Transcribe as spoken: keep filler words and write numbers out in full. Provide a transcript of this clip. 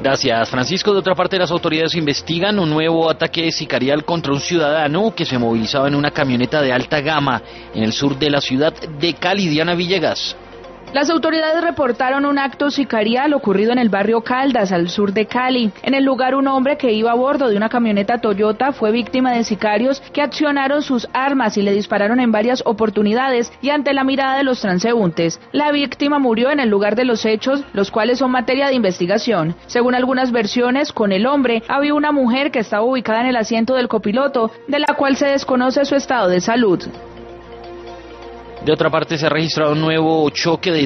Gracias, Francisco. De otra parte, las autoridades investigan un nuevo ataque sicarial contra un ciudadano que se movilizaba en una camioneta de alta gama en el sur de la ciudad de Cali. Diana Villegas. Las autoridades reportaron un acto sicarial ocurrido en el barrio Caldas, al sur de Cali. En el lugar, un hombre que iba a bordo de una camioneta Toyota fue víctima de sicarios que accionaron sus armas y le dispararon en varias oportunidades y ante la mirada de los transeúntes. La víctima murió en el lugar de los hechos, los cuales son materia de investigación. Según algunas versiones, con el hombre había una mujer que estaba ubicada en el asiento del copiloto, de la cual se desconoce su estado de salud. De otra parte, se ha registrado un nuevo choque de